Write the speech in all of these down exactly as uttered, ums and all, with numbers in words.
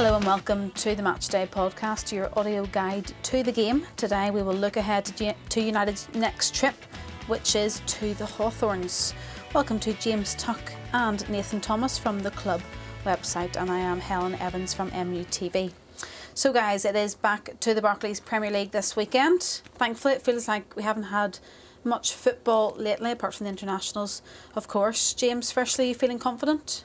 Hello and welcome to the Matchday podcast, your audio guide to the game. Today we will look ahead to, to United's next trip, which is to the Hawthorns. Welcome to James Tuck and Nathan Thomas from the club website, and I am Helen Evans from M U T V. So guys, it is back to the Barclays Premier League this weekend. Thankfully it feels like we haven't had much football lately, apart from the internationals, of course. James, firstly, you feeling confident?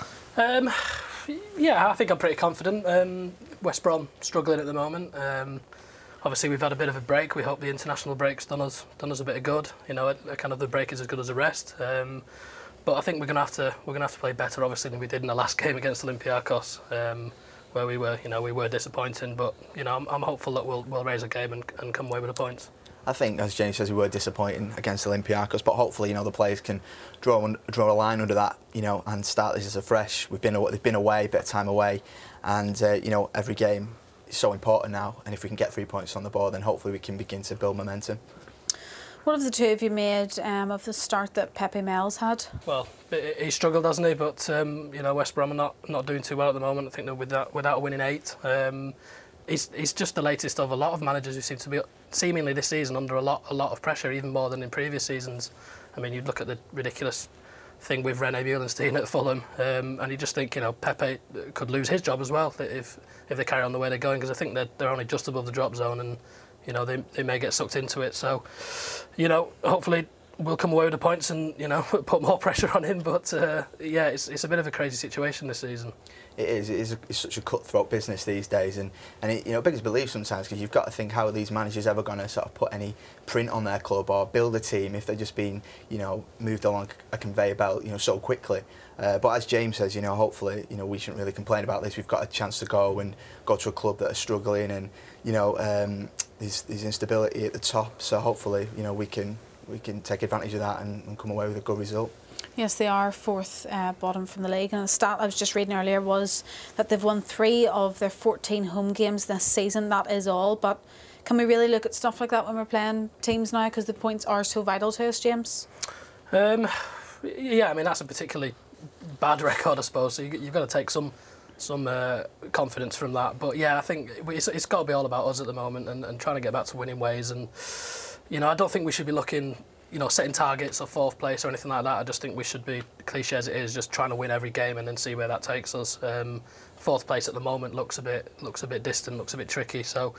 Um, yeah, I think I'm pretty confident. Um, West Brom struggling at the moment. Um, obviously, we've had a bit of a break. We hope the international break's done us done us a bit of good. You know, a, a kind of the break is as good as a rest. Um, but I think we're gonna have to we're gonna have to play better, obviously, than we did in the last game against Olympiacos, um, where we were, you know, we were disappointing. But you know, I'm, I'm hopeful that we'll we'll raise a game and, and come away with the points. I think, as James says, we were disappointing against Olympiacos, but hopefully, you know, the players can draw draw a line under that, you know, and start this as a fresh. We've been they've been away, a bit of time away, and uh, you know, every game is so important now. And if we can get three points on the board, then hopefully we can begin to build momentum. What have the two of you made um, of the start that Pepe Mel's had? Well, he struggled, hasn't he? But um, you know, West Brom are not not doing too well at the moment. I think they're without without winning eight. Um, He's, he's just the latest of a lot of managers who seem to be seemingly this season under a lot a lot of pressure, even more than in previous seasons. I mean, you look at the ridiculous thing with Rene Meulensteen at Fulham, um, and you just think, you know, Pepe could lose his job as well if if they carry on the way they're going, because I think they're they're only just above the drop zone, and you know they they may get sucked into it. So, you know, hopefully we'll come away with the points and, you know, put more pressure on him. But uh, yeah, it's it's a bit of a crazy situation this season. It is. It is a, it's such a cutthroat business these days, and and it, you know, beggars belief sometimes, because you've got to think, how are these managers ever going to sort of put any print on their club or build a team if they're just being, you know, moved along a conveyor belt, you know, so quickly. Uh, but as James says, you know, hopefully, you know, we shouldn't really complain about this. We've got a chance to go and go to a club that are struggling, and you know, um, there's there's instability at the top. So hopefully, you know, we can we can take advantage of that and, and come away with a good result. Yes, they are fourth uh, bottom from the league, and the stat I was just reading earlier was that they've won three of their fourteen home games this season. That is all. But can we really look at stuff like that when we're playing teams now, because the points are so vital to us, James? Um, yeah, I mean, that's a particularly bad record, I suppose. So you, you've got to take some some uh, confidence from that. But yeah, I think it's, it's got to be all about us at the moment, and, and trying to get back to winning ways. And you know, I don't think we should be looking, you know, setting targets or fourth place or anything like that. I just think we should be, cliche as it is, just trying to win every game and then see where that takes us. Um, fourth place at the moment looks a bit looks a bit distant, looks a bit tricky. So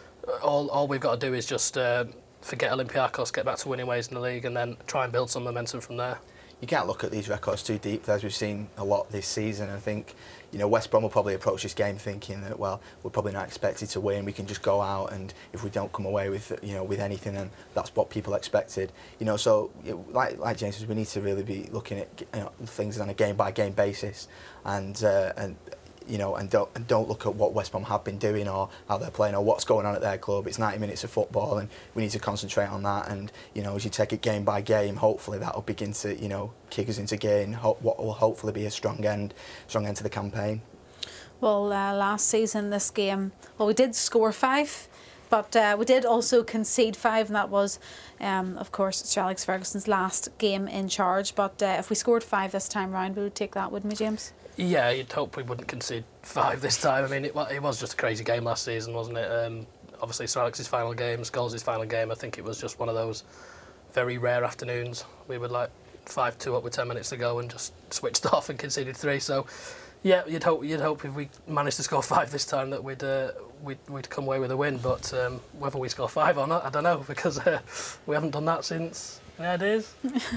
all all we've got to do is just uh, forget Olympiacos, get back to winning ways in the league, and then try and build some momentum from there. You can't look at these records too deep, as we've seen a lot this season. I think, you know, West Brom will probably approach this game thinking that, well, we're probably not expected to win. We can just go out, and if we don't come away with, you know, with anything, then that's what people expected. You know, so like like James says, we need to really be looking at, you know, things on a game by game basis, and uh, and. You know, and don't and don't look at what West Brom have been doing or how they're playing or what's going on at their club. It's ninety minutes of football, and we need to concentrate on that. And you know, as you take it game by game, hopefully that will begin to, you know, kick us into gear, and ho- what will hopefully be a strong end, strong end to the campaign. Well, uh, last season this game, well, we did score five, but uh, we did also concede five, and that was, um, of course, Sir Alex Ferguson's last game in charge. But uh, if we scored five this time round, we would take that, wouldn't we, James? Yeah, you'd hope we wouldn't concede five this time. I mean, it, it was just a crazy game last season, wasn't it? Um, obviously, Sir Alex's final game, Scholes' final game, I think it was just one of those very rare afternoons. We were like five two up with ten minutes to go and just switched off and conceded three. So, yeah, you'd hope you'd hope if we managed to score five this time that we'd uh, we'd, we'd come away with a win. But um, whether we score five or not, I don't know, because uh, we haven't done that since, any ideas?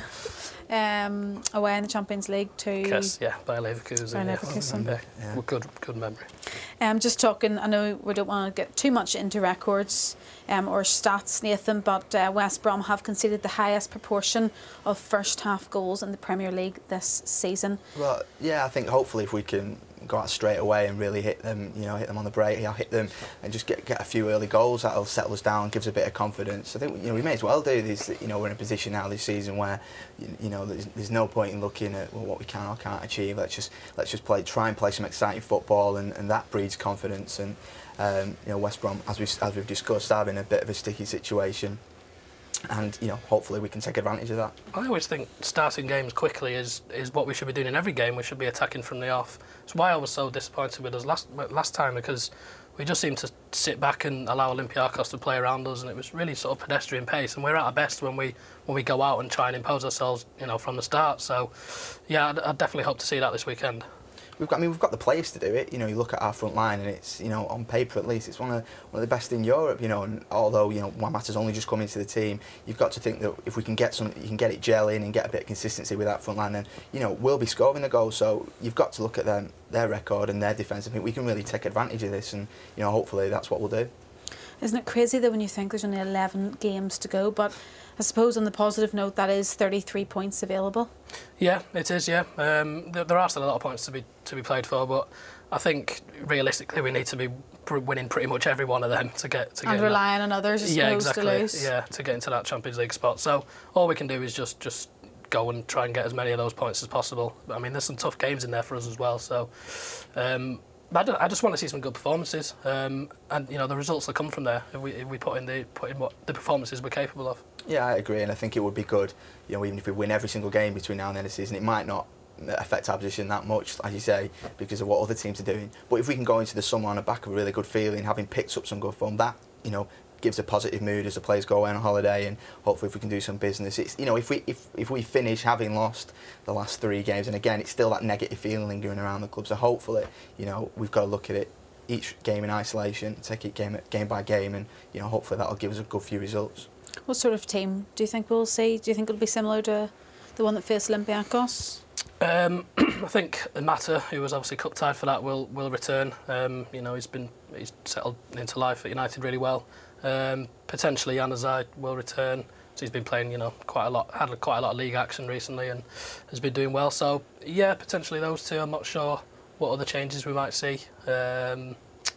Um, away in the Champions League to Yes, yeah, by Leverkusen. Bayer Leverkusen. Yeah. Yeah. Well, good, good memory. Um, just talking, I know we don't want to get too much into records um, or stats, Nathan, but uh, West Brom have conceded the highest proportion of first half goals in the Premier League this season. Well, yeah, I think hopefully if we can go out straight away and really hit them, you know, hit them on the break, you know, hit them and just get get a few early goals, that'll settle us down, gives a bit of confidence. I think, you know, we may as well do this. You know, we're in a position now this season where, you, you know, there's, there's no point in looking at, well, what we can or can't achieve. Let's just let's just play, try and play some exciting football, and, and that breeds confidence. And um, you know, West Brom, as we as we've discussed, are in a bit of a sticky situation. and you know, hopefully we can take advantage of that. I always think starting games quickly is is what we should be doing in every game. We should be attacking from the off. It's why I was so disappointed with us last last time, because we just seemed to sit back and allow Olympiacos to play around us, and it was really sort of pedestrian pace. And we're at our best when we when we go out and try and impose ourselves, you know, from the start. So, yeah, I'd, I'd definitely hope to see that this weekend. We've got, I mean, we've got the players to do it. You know, you look at our front line, and it's, you know, on paper at least, it's one of one of the best in Europe. You know, and although you know Juan Mata's only just come into the team, you've got to think that if we can get some, you can get it gel in and get a bit of consistency with that front line, then you know we'll be scoring the goals. So you've got to look at them, their record and their defence. I think we can really take advantage of this, and you know, hopefully that's what we'll do. Isn't it crazy though when you think there's only eleven games to go? But I suppose on the positive note, that is thirty-three points available. Yeah, it is. Yeah, um, there, there are still a lot of points to be to be played for, but I think realistically we need to be pr- winning pretty much every one of them to get to and get relying on others, I suppose, yeah, exactly. to lose. Yeah, to get into that Champions League spot. So all we can do is just just go and try and get as many of those points as possible. I mean, there's some tough games in there for us as well. So. Um, I, don't, I just want to see some good performances, um, and you know the results that come from there. If we if we put in the put in what the performances we're capable of. Yeah, I agree, and I think it would be good. You know, even if we win every single game between now and the end of the season, it might not affect our position that much, as you say, because of what other teams are doing. But if we can go into the summer on the back of a really good feeling, having picked up some good form, that you know gives a positive mood as the players go away on holiday, and hopefully if we can do some business. It's you know if we if, if we finish having lost the last three games, and again it's still that negative feeling lingering around the club. So hopefully you know we've got to look at it each game in isolation, take it game game by game, and you know hopefully that'll give us a good few results. What sort of team do you think we'll see? Do you think it'll be similar to the one that faced Olympiacos? Um, I think Mata, who was obviously cup tied for that, will will return. Um, you know he's been he's settled into life at United really well. Um, potentially Januzaj will return. So he's been playing, you know, quite a lot, had quite a lot of league action recently, and has been doing well. So yeah, potentially those two. I'm not sure what other changes we might see. Um,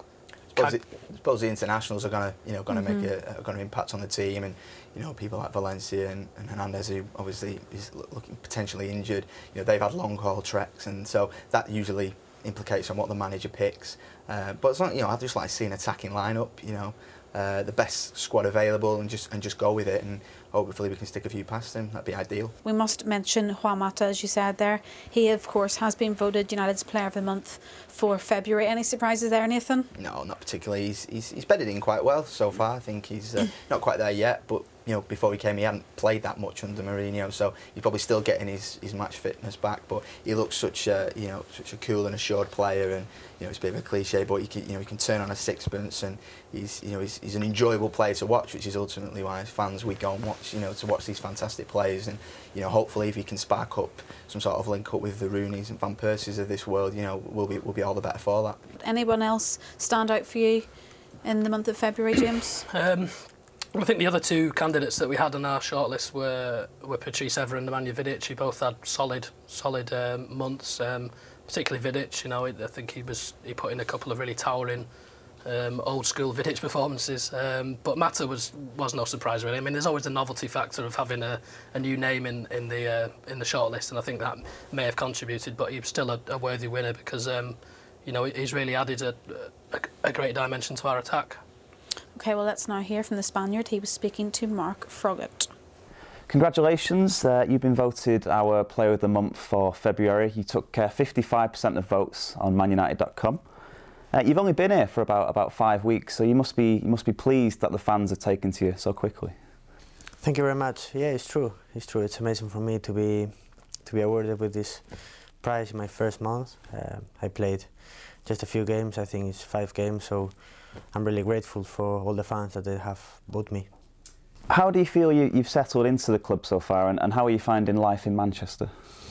I suppose, it, I suppose the internationals are gonna, you know, gonna mm-hmm. make a, are gonna impact on the team, and you know, people like Valencia and, and Hernandez, who obviously is looking potentially injured. You know, they've had long haul treks, and so that usually implicates on what the manager picks. Uh, but it's not, you know, I'd just like to see an attacking lineup. You know. Uh, the best squad available, and just and just go with it, and hopefully we can stick a few past him. That'd be ideal. We must mention Juan Mata, as you said there. He, of course, has been voted United's Player of the Month for February. Any surprises there, Nathan? No, not particularly. He's he's, he's bedded in quite well so far. I think he's uh, not quite there yet, but you know, before we came, he hadn't played that much under Mourinho, so he's probably still getting his, his match fitness back. But he looks such a you know such a cool and assured player, and you know it's a bit of a cliche, but he can you know he can turn on a sixpence, and he's you know he's, he's an enjoyable player to watch, which is ultimately why as fans we go and watch you know to watch these fantastic players, and you know hopefully if he can spark up some sort of link up with the Rooneys and Van Persies of this world, you know we'll be we'll be all the better for that. Anyone else stand out for you in the month of February, James? um, I think the other two candidates that we had on our shortlist were were Patrice Evra and Nemanja Vidic, who both had solid solid um, months. Um, particularly Vidic, you know, I think he was he put in a couple of really towering um, old school Vidic performances. Um, but Mata was was no surprise really. I mean, there's always the novelty factor of having a, a new name in in the uh, in the shortlist, and I think that may have contributed. But he was still a, a worthy winner because um, you know he's really added a, a a great dimension to our attack. Okay, well, let's now hear from the Spaniard. He was speaking to Mark Froggatt. Congratulations, uh, you've been voted our Player of the Month for February. You took uh, fifty-five percent of votes on man united dot com. Uh, you've only been here for about, about five weeks, so you must be you must be pleased that the fans have taken to you so quickly. Thank you very much. Yeah, it's true. It's true. It's amazing for me to be to be awarded with this prize in my first month. Uh, I played just a few games. I think it's five games, so I'm really grateful for all the fans that they have voted me. How do you feel you, you've settled into the club so far, and, and how are you finding life in Manchester?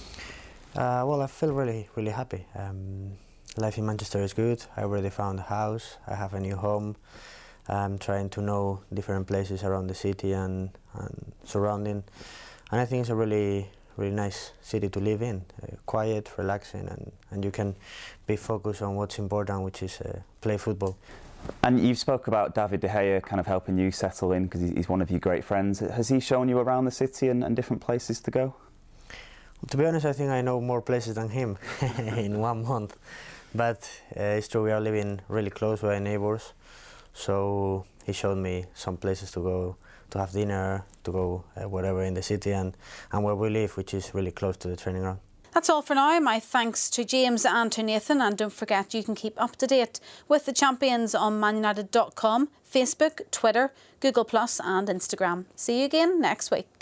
Uh, well, I feel really, really happy. Um, life in Manchester is good. I already found a house. I have a new home. I'm trying to know different places around the city and, and surrounding. And I think it's a really, really nice city to live in. Uh, quiet, relaxing, and, and you can be focused on what's important, which is uh, play football. And you spoke about David De Gea kind of helping you settle in because he's one of your great friends. Has he shown you around the city and, and different places to go? Well, to be honest, I think I know more places than him in one month. But uh, it's true, we are living really close, we are neighbours. So he showed me some places to go to have dinner, to go uh, wherever in the city and, and where we live, which is really close to the training ground. That's all for now. My thanks to James and to Nathan, and don't forget you can keep up to date with the champions on man united dot com, Facebook, Twitter, Google plus and Instagram. See you again next week.